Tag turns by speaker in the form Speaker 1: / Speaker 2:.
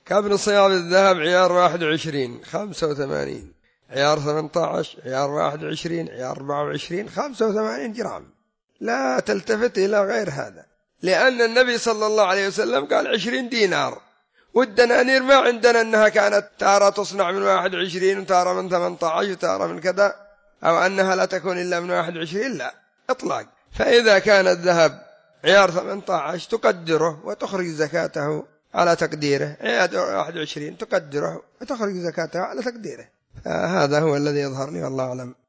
Speaker 1: كابن صياب الذهب عيار 21 85، عيار 18 عيار 21 عيار 24 85 جرام. لا تلتفت إلى غير هذا، لأن النبي صلى الله عليه وسلم قال 20 دينار. والدنانير ما عندنا أنها كانت تارة تصنع من 21 وتارة من 18 وتارة من كذا، أو أنها لا تكون إلا من 21، لا إطلاق. فإذا كان الذهب عيار 18 تقدره وتخرج زكاته على تقديره، عيار 21 تقدره وتخرج زكاته على تقديره. هذا هو الذي يظهر لي والله أعلم.